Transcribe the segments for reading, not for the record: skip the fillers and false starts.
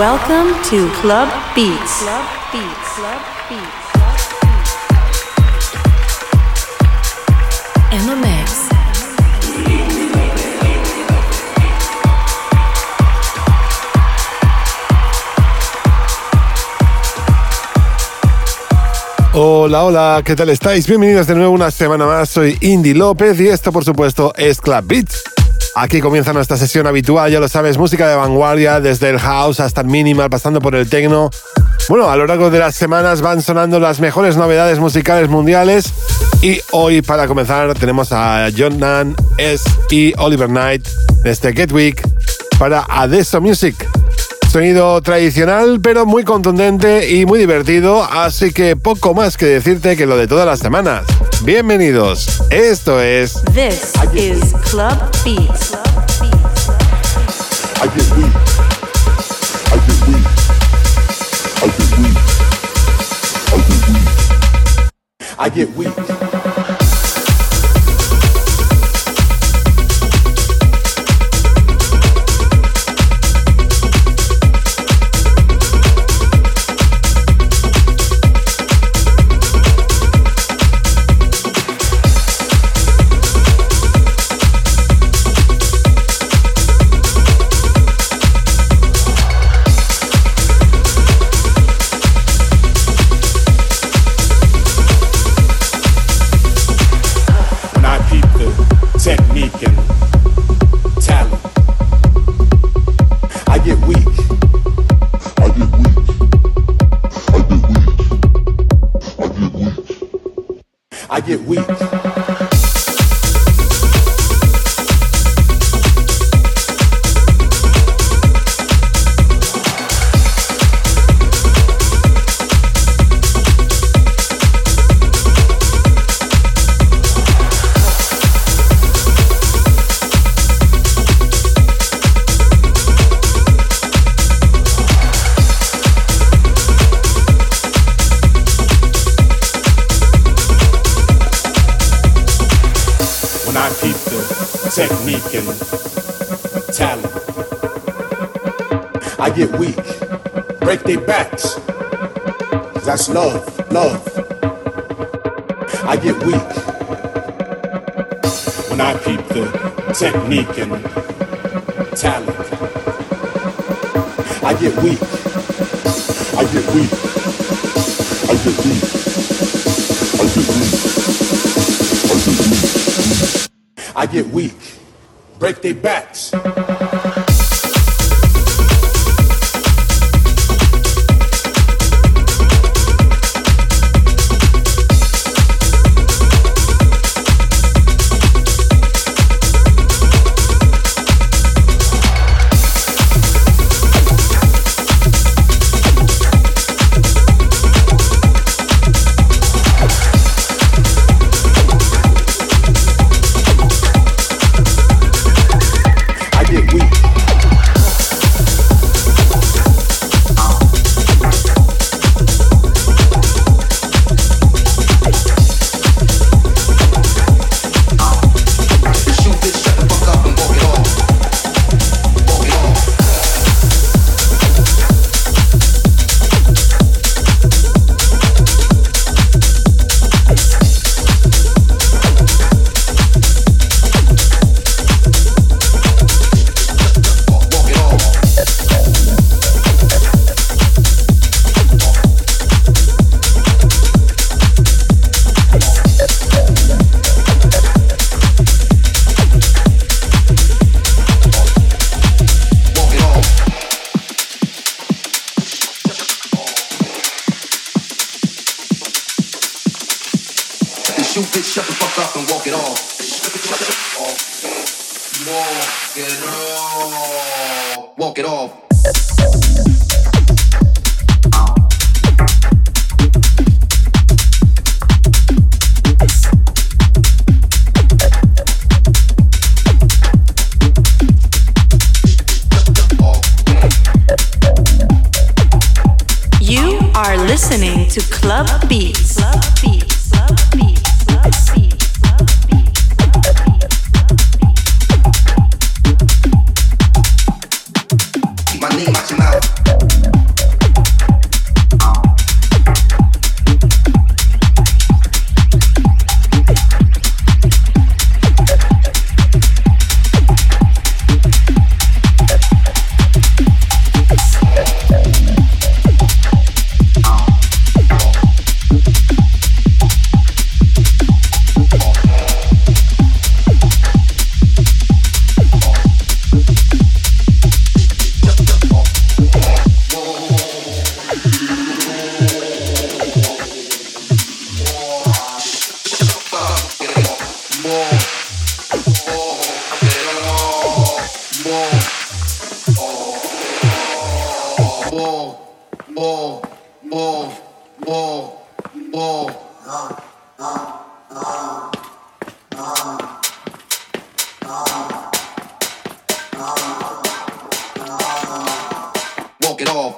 Welcome to Club Beats. Club Beats. Club Beats. In the mix. Hola, hola, ¿qué tal estáis? Bienvenidos de nuevo una semana más, soy Indy López y esto por supuesto es Club Beats. Aquí comienza nuestra sesión habitual, ya lo sabes, música de vanguardia, desde el house hasta el minimal, pasando por el techno. Bueno, a lo largo de las semanas van sonando las mejores novedades musicales mundiales y hoy para comenzar tenemos a John Nunn, S y Oliver Knight desde Get Weak para Adesso Music. Sonido tradicional, pero muy contundente y muy divertido, así que poco más que decirte que lo de todas las semanas. Bienvenidos, esto es... This is Club Beats. I get weak. I get weak. I get weak. I get weak. I get weak. Technique and talent. I get weak. I get weak. I get weak. I get weak. I get weak. Technique and talent. I get weak, break their backs. That's love, love. I get weak when I peep the technique and talent. I get weak, I get weak, I get weak, I get weak, I get weak. I get weak, break their backs. Listening to Club Beats. Club Beats. Club Beats. Club Beats. Club Beats. Keep my name out your mouth. Walk it off.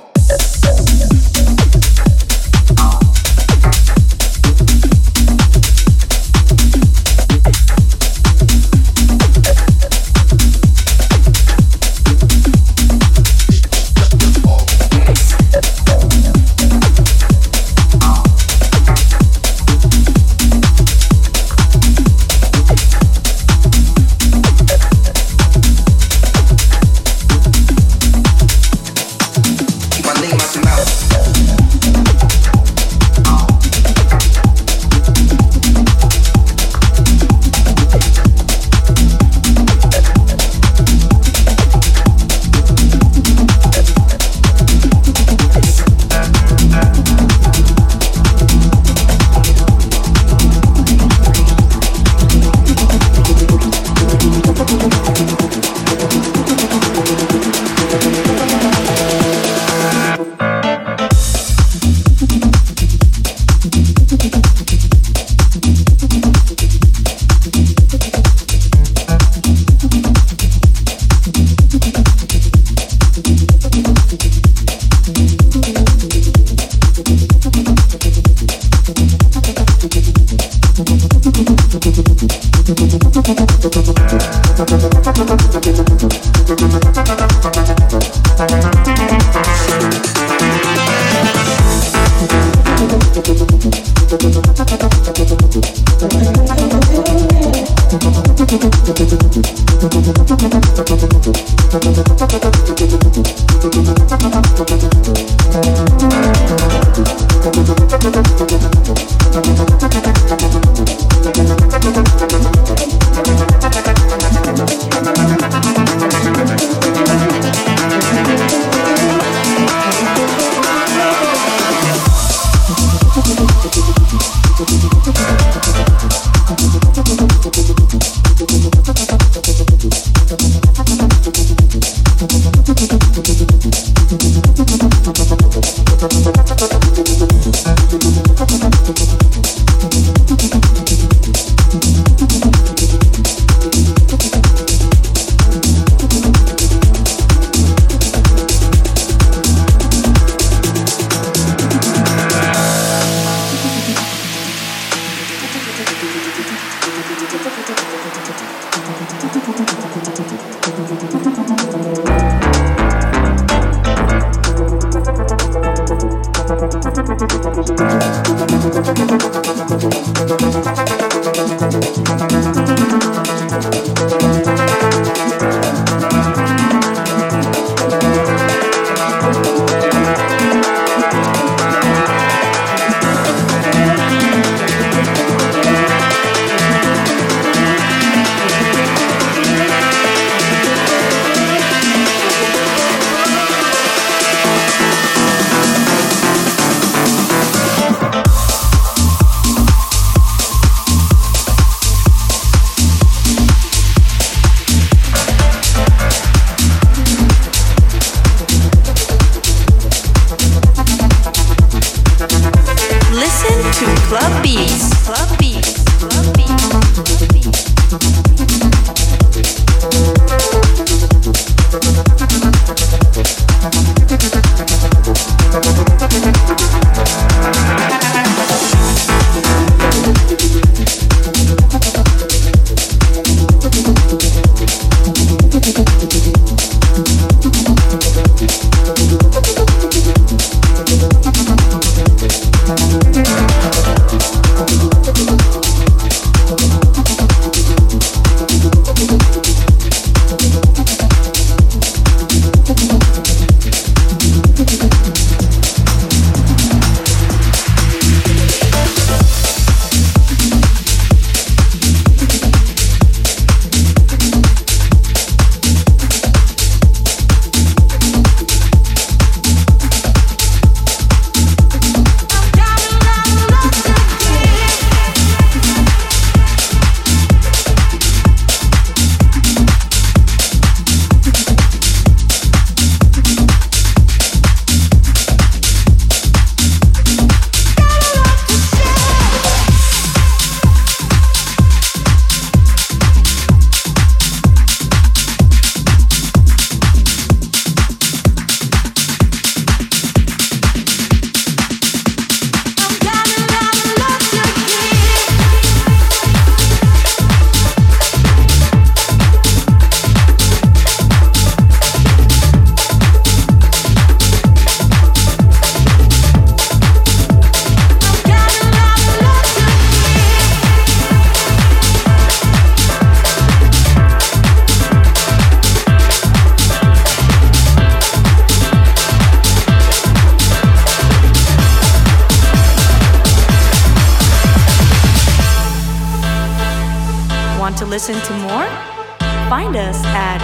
Want to listen to more? Find us at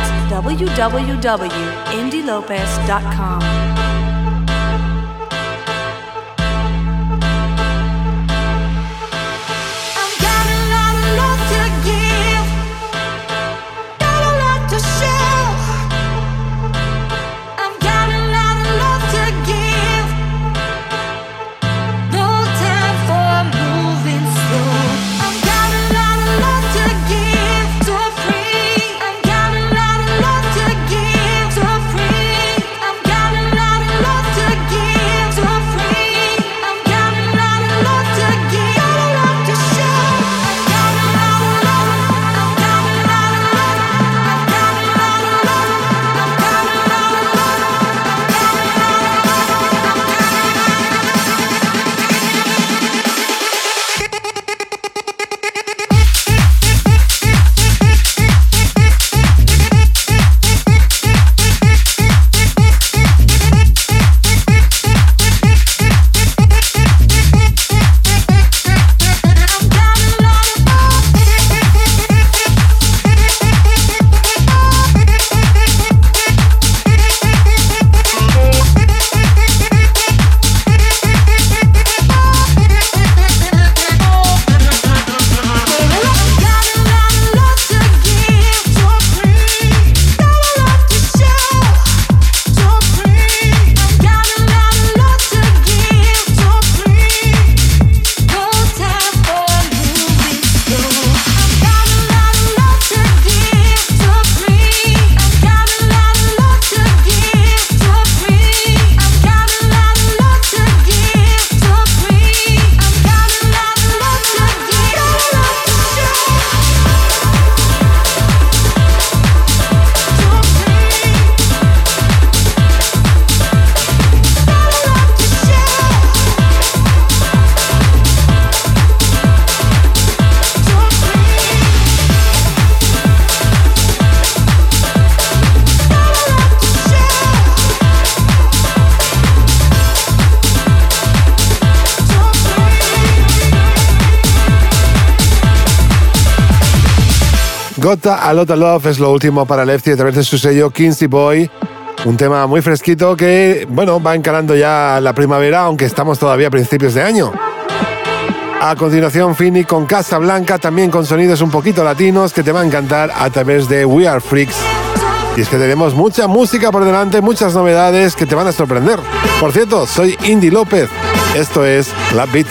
www.indilopez.com. Got a Lot of Love es lo último para Lefty a través de su sello Kinsey Boy. Un tema muy fresquito que, bueno, va encarando ya la primavera, aunque estamos todavía a principios de año. A continuación, Fini con Casablanca, también con sonidos un poquito latinos que te va a encantar a través de We Are Freaks. Y es que tenemos mucha música por delante, muchas novedades que te van a sorprender. Por cierto, soy Indy López. Esto es Club Beat.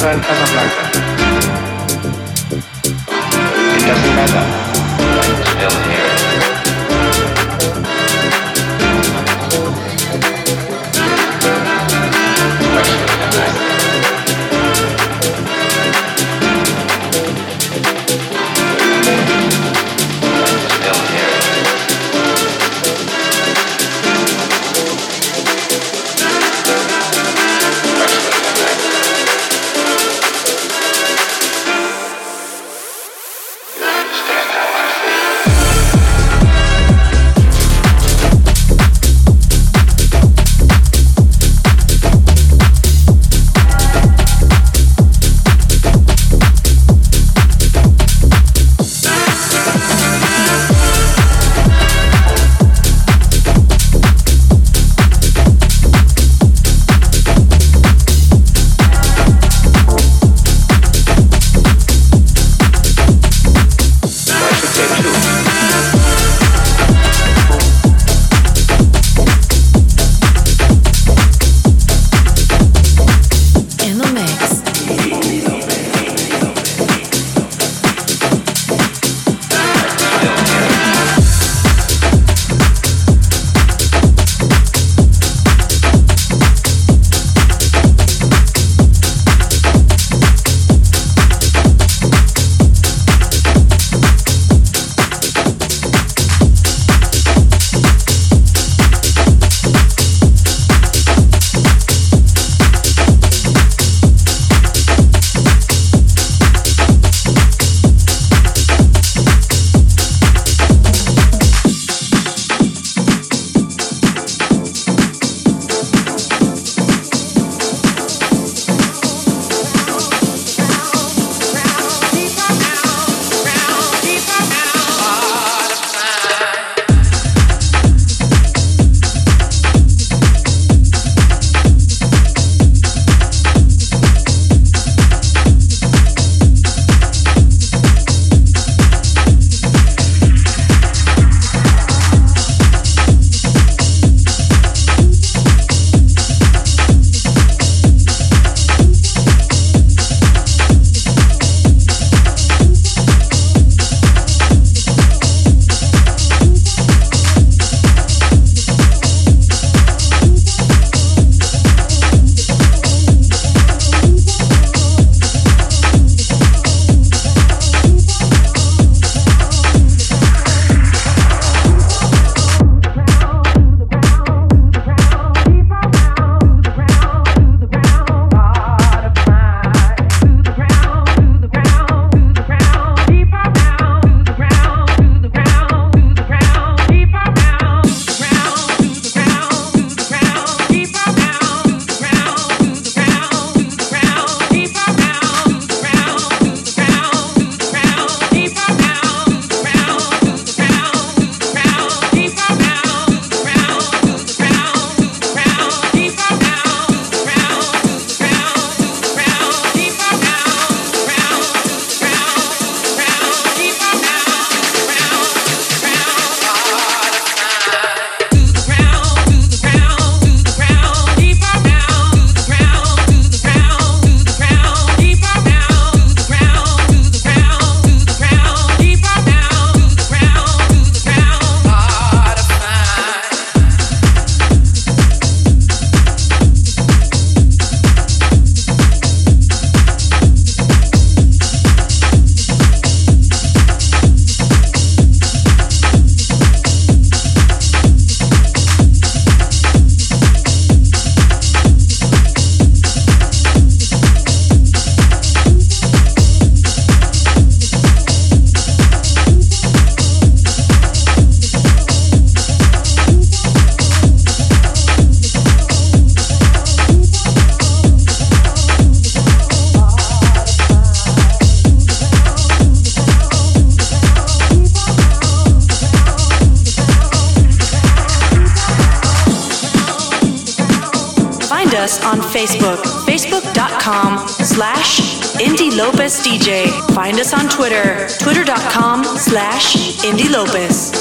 Hotel Casablanca. It doesn't matter. I'm still here. us on Facebook, facebook.com/IndyLopezDJ. Find us on Twitter, twitter.com/IndyLopez.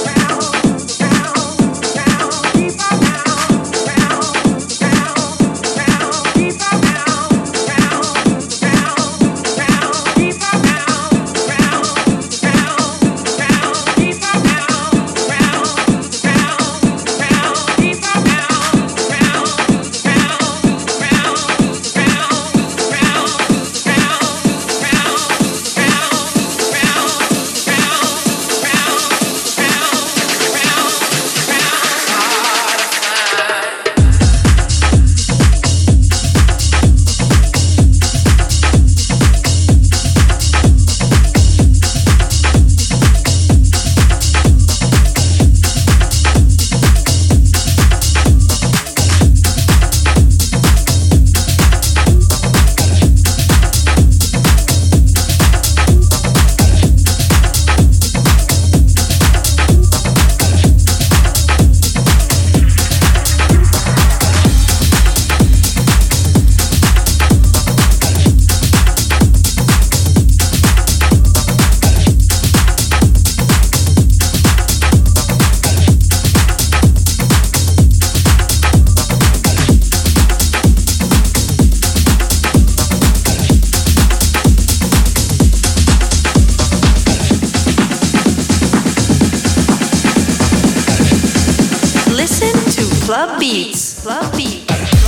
Club Beats. Club Beats.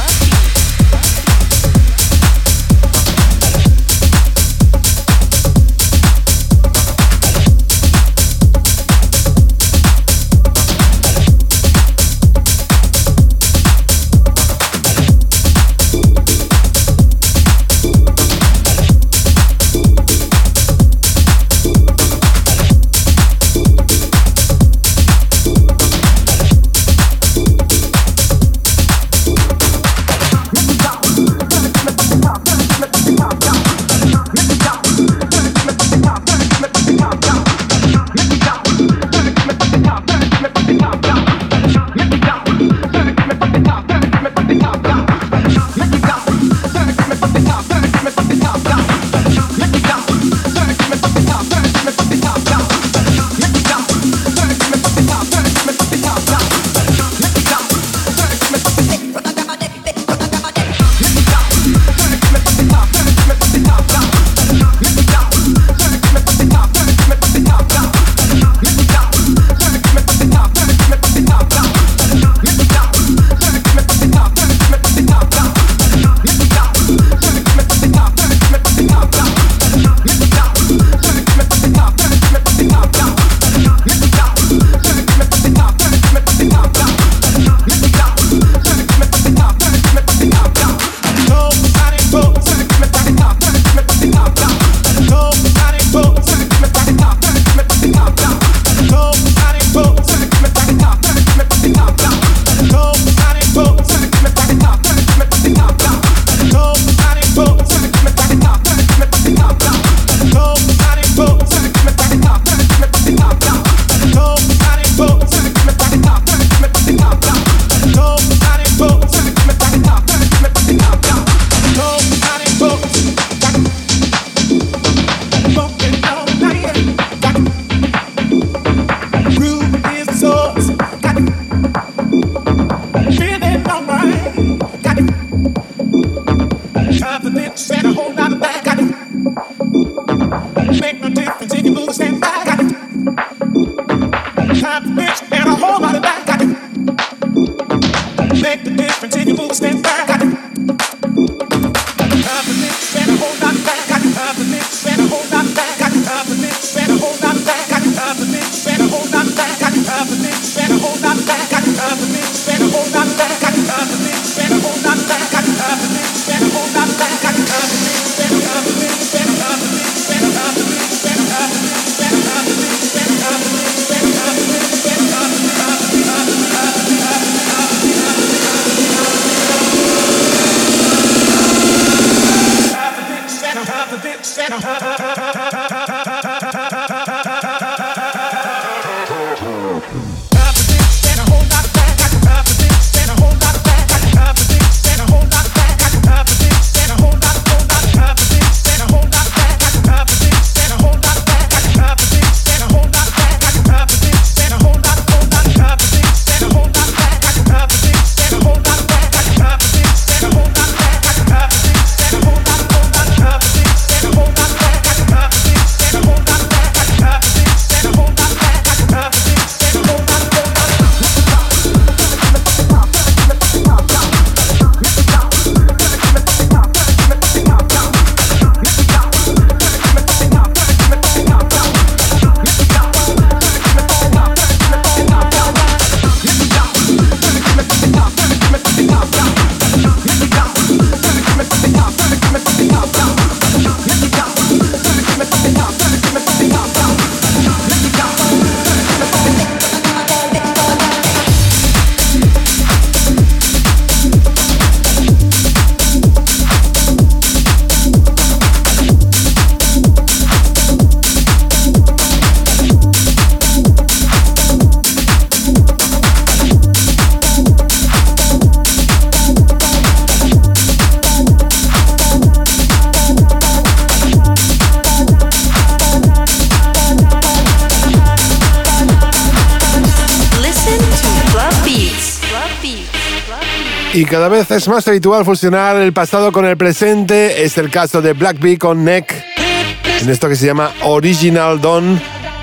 Y cada vez es más habitual fusionar el pasado con el presente. Es el caso de Black Bee con Neck, en esto que se llama Original Dawn.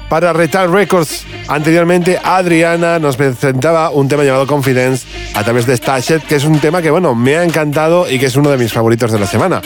para Retal Records. Anteriormente, Adriana nos presentaba un tema llamado Confidence a través de Stashed, que es un tema que, bueno, me ha encantado y que es uno de mis favoritos de la semana.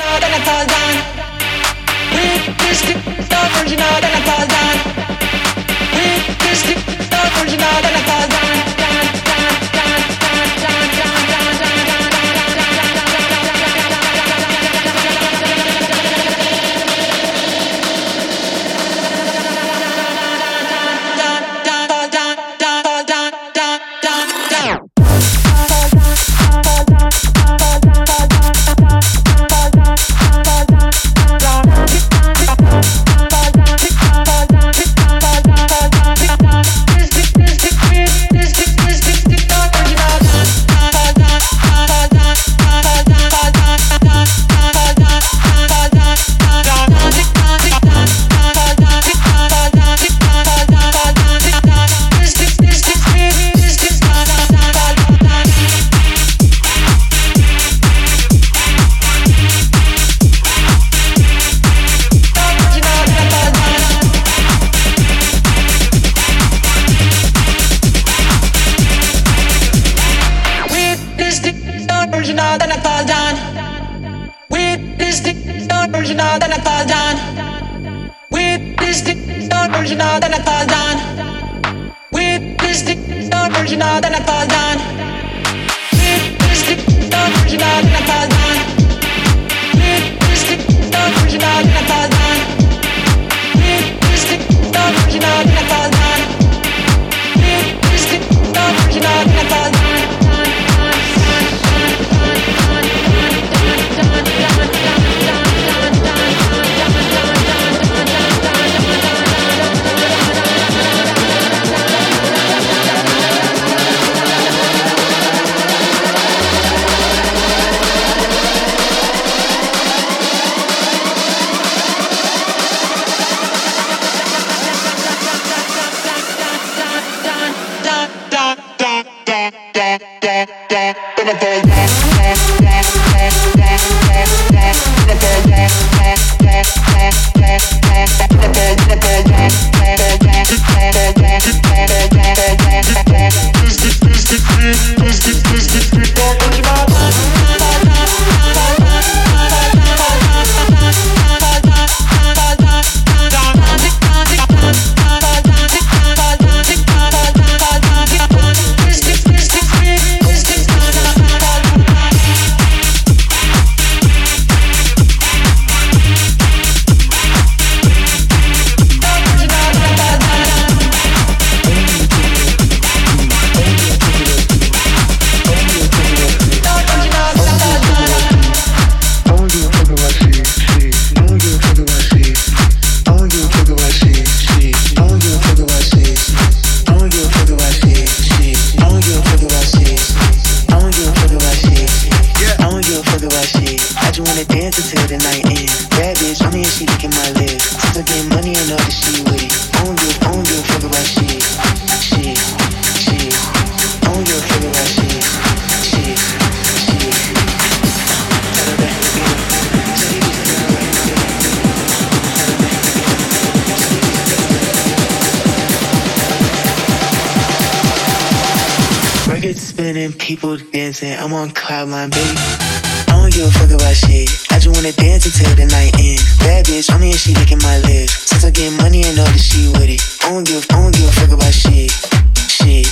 People dancing, I'm on cloud nine, baby. I don't give a fuck about shit. I just wanna dance until the night ends. Bad bitch, on me and she licking my lips. Since I get money, I know that she with it. I don't give a fuck about shit. Shit.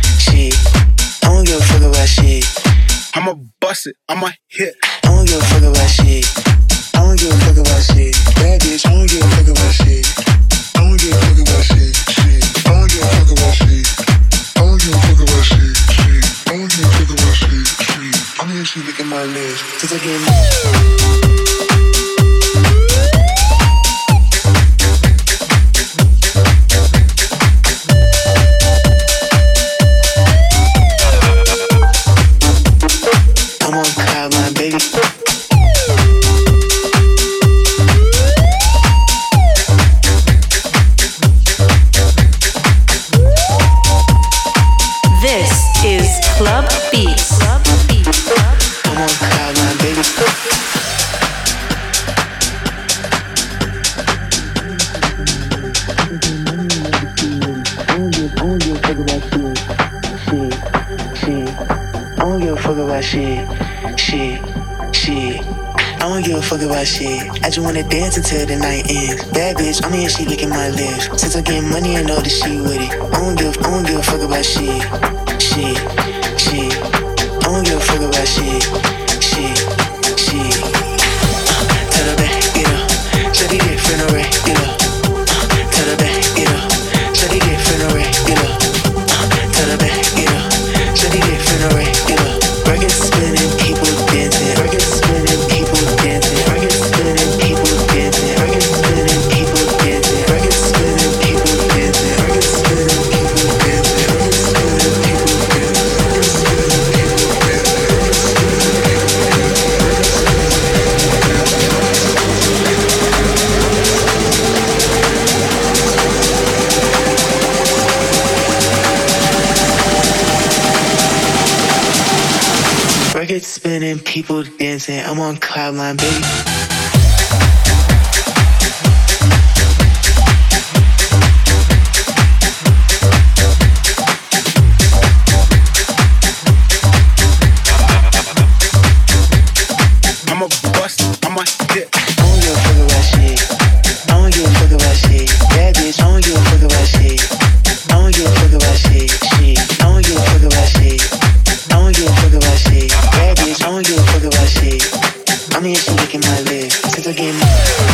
I don't give a fuck about shit. I'ma bust it, I'ma hit. I don't give a fuck about shit. I don't give a fuck about shit. Bad bitch, I don't give a fuck about shit. I don't give a fuck about shit. I don't give a fuck about shit. I don't give a fuck about shit. I don't give a fuck about shit. I'm here, she licking my lips. Since I get I'm on cloud nine, baby. Club Beats. I'm on cloud nine, baby. give a fuck about shit. I don't give a fuck about shit. I just wanna dance until the night ends. Bad bitch, I'm here, she licking my lips. Since I'm getting money, I know that she with it. I don't give a fuck about shit. I don't give a fuck about shit. Tell her back, get up. Shawty different, alright, get up. Tell her back, get up. Shawty different, alright, get up. Tell her back, get up. Shawty different, alright, get up. Records spinning, people dancing. Records spinning, people dancing. Records spinning, people dancing. Records spinning, people dancing. Records spinning, people dancing. Records spinning, people dancing. Records spinning, people records spinning, people dancing. I'm on cloud nine, baby. I'm a bust, I'm a hit. I don't give a fuck about shit. I don't give a fuck about shit. Bad bitch, I don't give a fuck about shit. I don't give a fuck about shit. I don't give a fuck about shit. I don't give a fuck about shit. Bad bitch, I don't give a fuck about shit. I'm here, she licking my lips. Since I get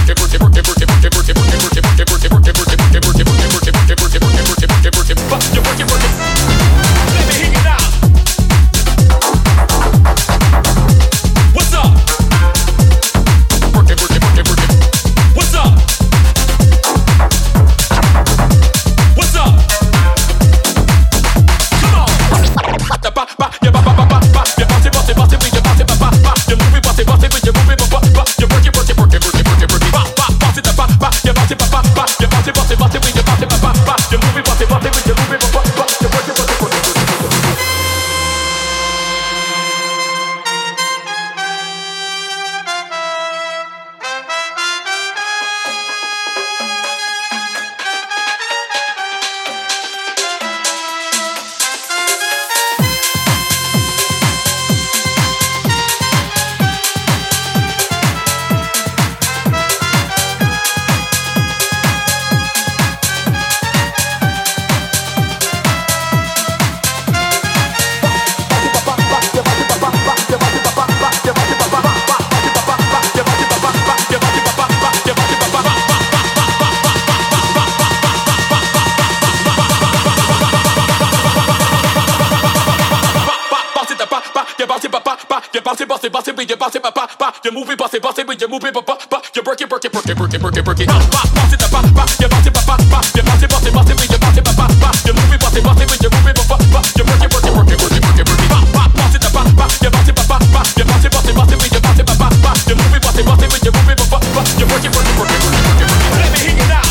You move it, boss it, when you move it, you work it, work it, work it, work it, work it, work it. Boss it, you boss it, you boss it, when you boss it, you move it, boss it, when you move it, you work it, work it, work it, work it, work it, work it. Boss it, you boss it, you boss it, when you boss it, you move it, boss it, when you move it, you work it, work it, work it, work it, work it, work it. Let me hear you now.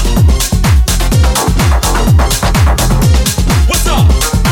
What's up?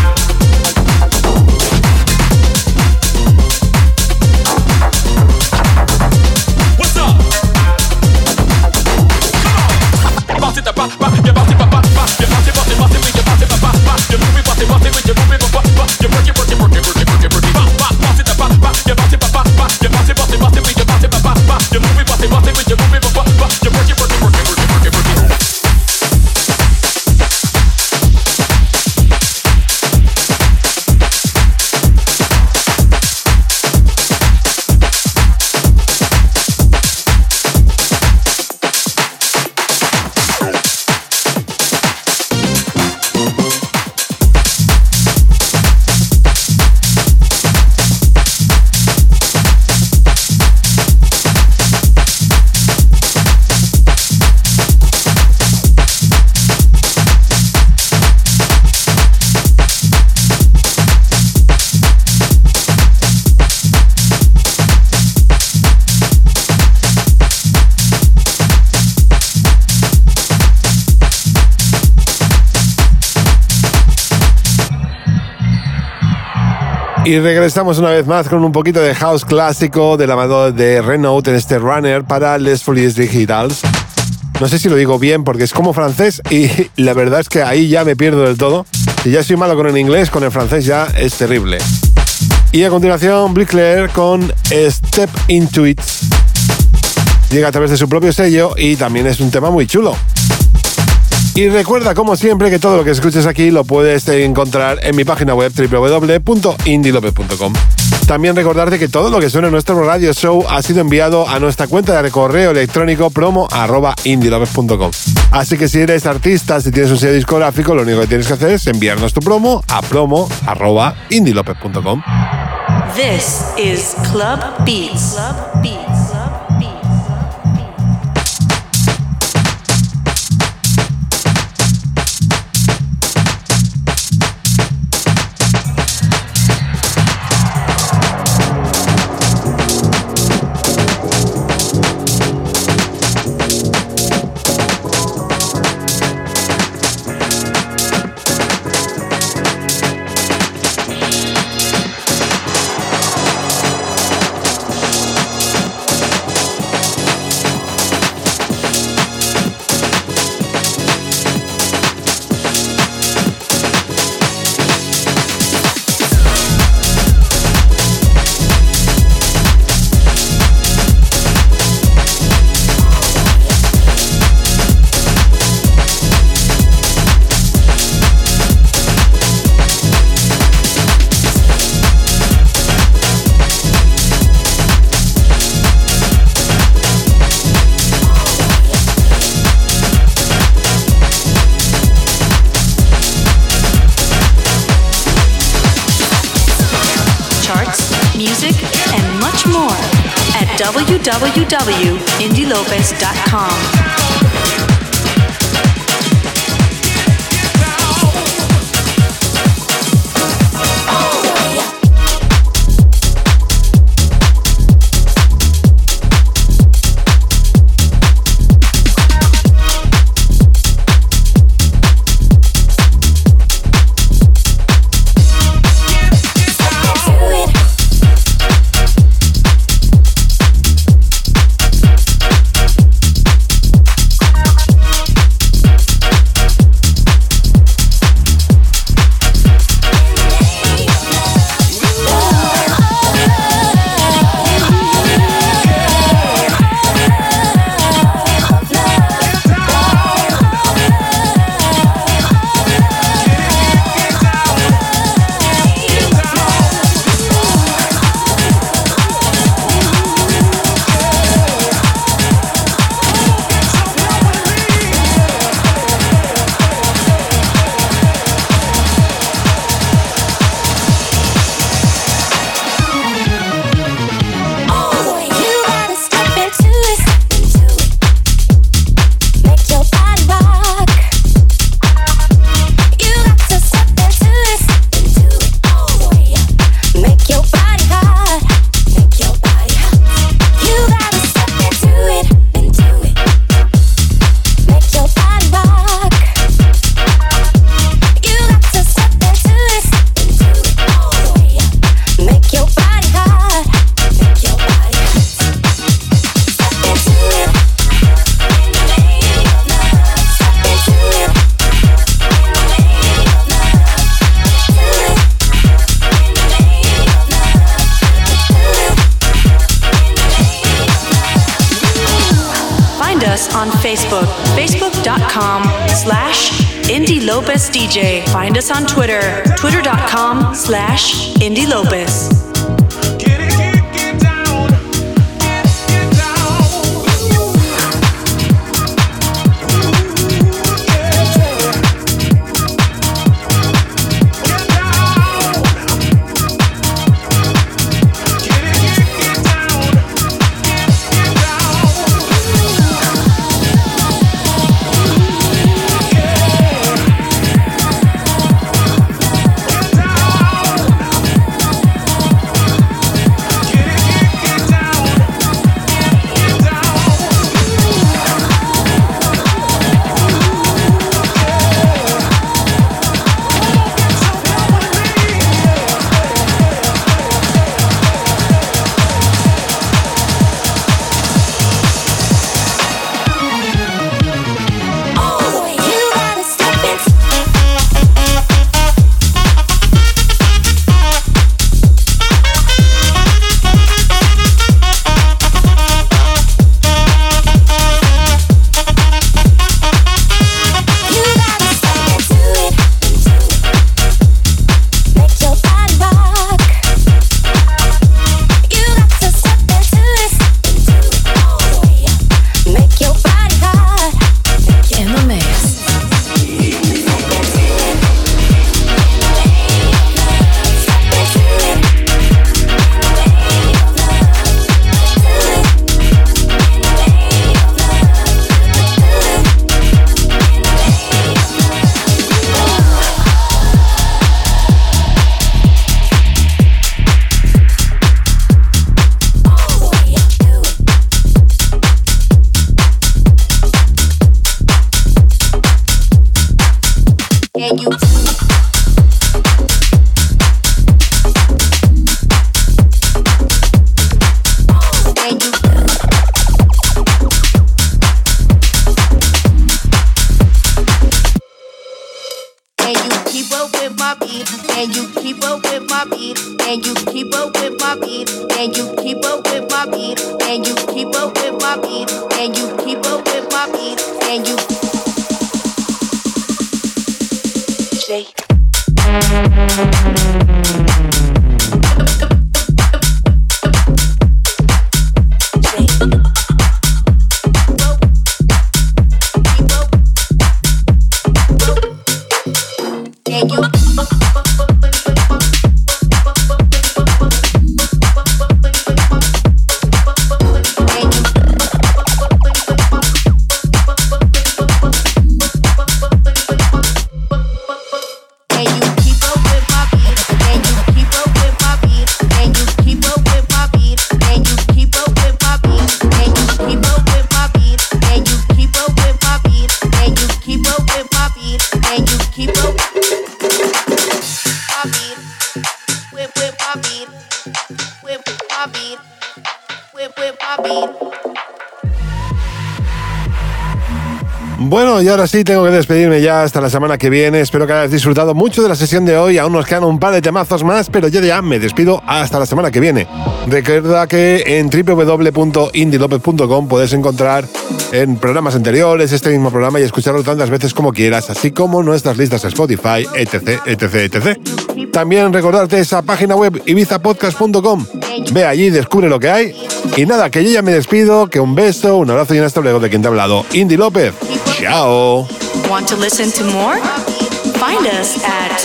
Y regresamos una vez más con un poquito de house clásico de la mano de Renault en este Runner para Les Folies Digitals. No sé si lo digo bien porque es como francés y la verdad es que ahí ya me pierdo del todo. Si ya soy malo con el inglés, con el francés ya es terrible. Y a continuación, Brickler con Step Into It. Llega a través de su propio sello y también es un tema muy chulo. Y recuerda, como siempre, que todo lo que escuches aquí lo puedes encontrar en mi página web www.indilopez.com. También recordarte que todo lo que suena en nuestro radio show ha sido enviado a nuestra cuenta de correo electrónico promo@indilopez.com. Así que si eres artista, si tienes un sello discográfico, lo único que tienes que hacer es enviarnos tu promo a promo@indilopez.com. This is Club Beats. Club Beats. music, and much more at www.indielopez.com. On Facebook, facebook.com/IndieLopezDJ. Find us on Twitter, twitter.com/IndieLopez. Bueno, y ahora sí tengo que despedirme ya hasta la semana que viene. Espero que hayas disfrutado mucho de la sesión de hoy. Aún nos quedan un par de temazos más, pero yo ya me despido hasta la semana que viene. Recuerda que en www.indilopez.com puedes encontrar en programas anteriores este mismo programa y escucharlo tantas veces como quieras, así como nuestras listas de Spotify, etc, etc, etc. También recordarte esa página web ibizapodcast.com. Ve allí, descubre lo que hay. Y nada, que yo ya me despido, que un beso, un abrazo y un hasta luego de quien te ha hablado, Indy López. Ciao. Want to listen to more? Find us at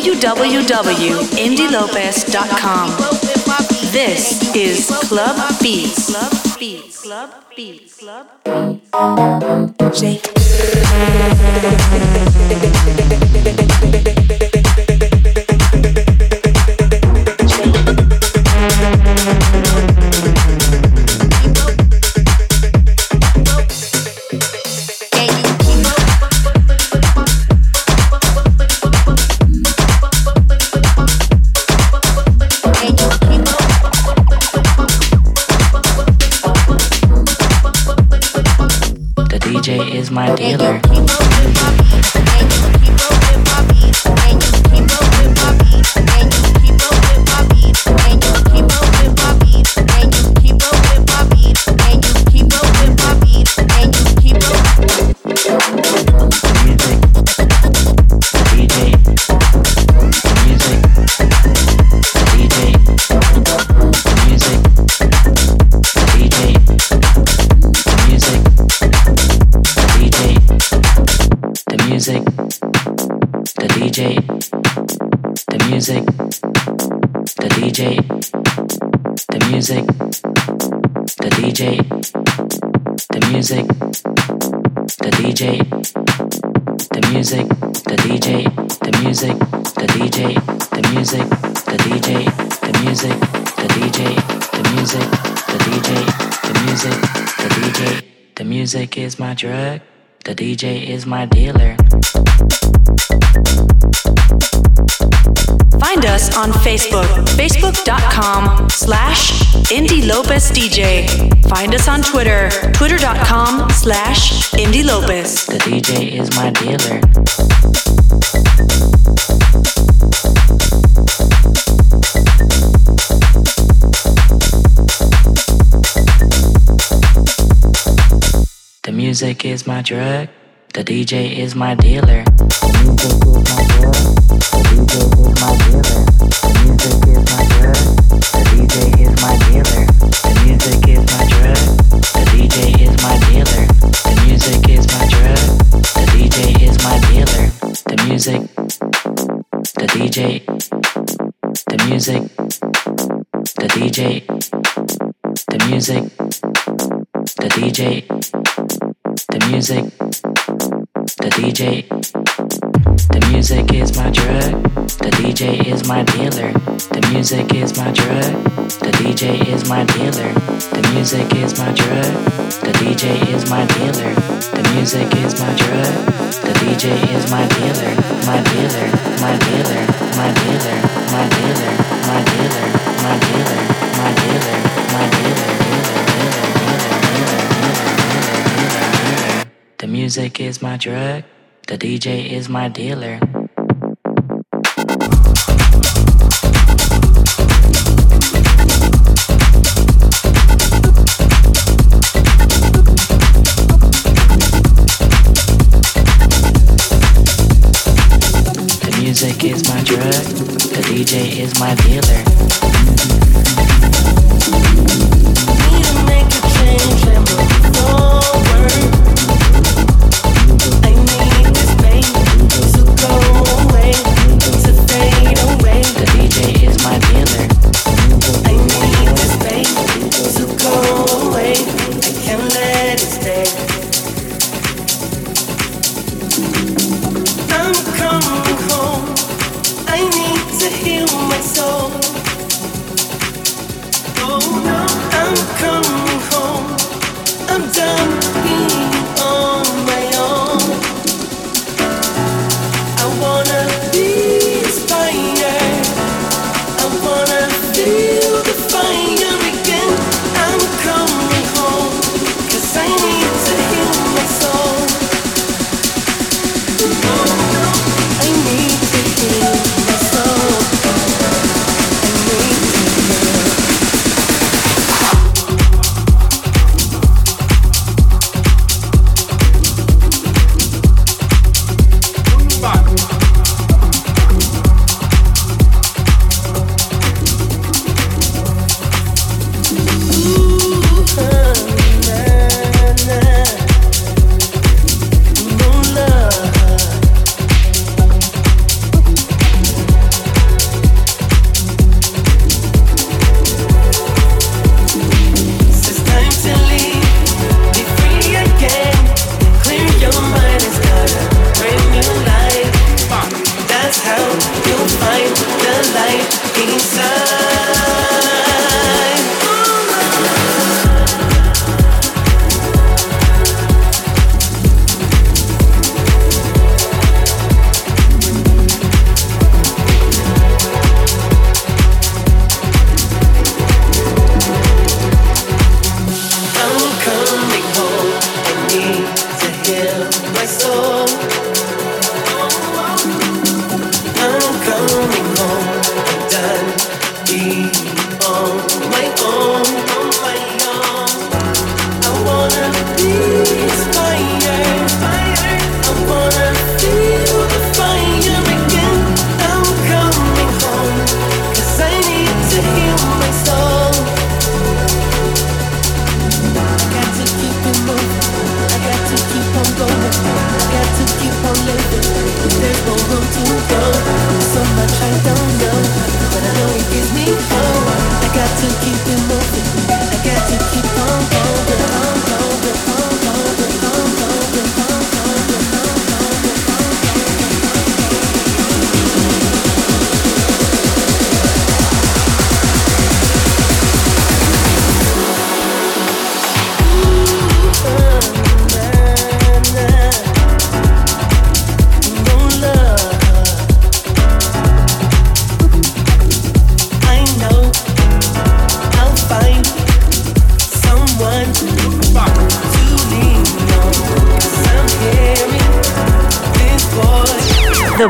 www.indylopez.com. This is Club Beats. Club Beats. Club Beats. Club Beats. Is my dealer. The music is my drug, the DJ is my dealer. Find us on Facebook, facebook.com/IndyLopezDJ. Find us on Twitter, twitter.com/IndyLopez. The DJ is my dealer. The music is my drug, the DJ is my dealer. Music is my drug, the DJ is my dealer. The music is my drug, the DJ is my dealer. The music is my drug, the DJ is my dealer. The music, the DJ, the music, the DJ, the music, the DJ, the music, the DJ. The music is my drug, the DJ is my dealer. The music is my drug, the DJ is my dealer. The music is my drug, the DJ is my dealer. The music is my drug, the DJ is my dealer. My dealer, my dealer, my dealer, my dealer, my dealer, my dealer, my dealer, my dealer. The music is my drug, the DJ is my dealer. The music is my drug, the DJ is my dealer. Need to make a change and move forward. I need this pain to go away, to fade away. The DJ is my dealer. I need this pain to go away. I can't let it stay. I'm coming home. I need to heal my soul. Oh no, I'm coming home.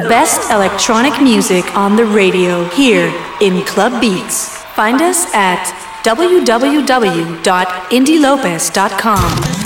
best electronic music on the radio here in Club Beats. Find us at www.indielopez.com.